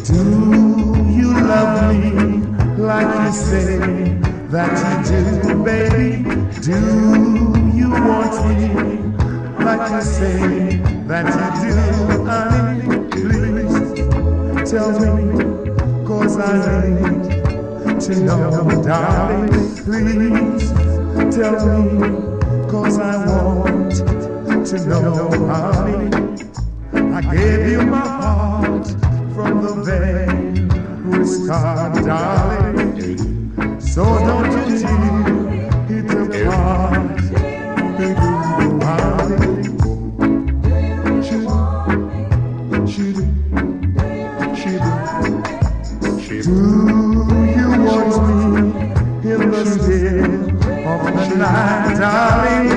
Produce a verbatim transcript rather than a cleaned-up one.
Do you love me like you say that you do, baby? Do you want me like you say that you do, honey? Please tell me, 'cause I need to know, darling. Please tell me, 'cause I want to know, honey. I gave you my heart from the very start, darling. So don't you tear it apart, baby, honey. Should, should, should, do you want me in the still of the night, darling?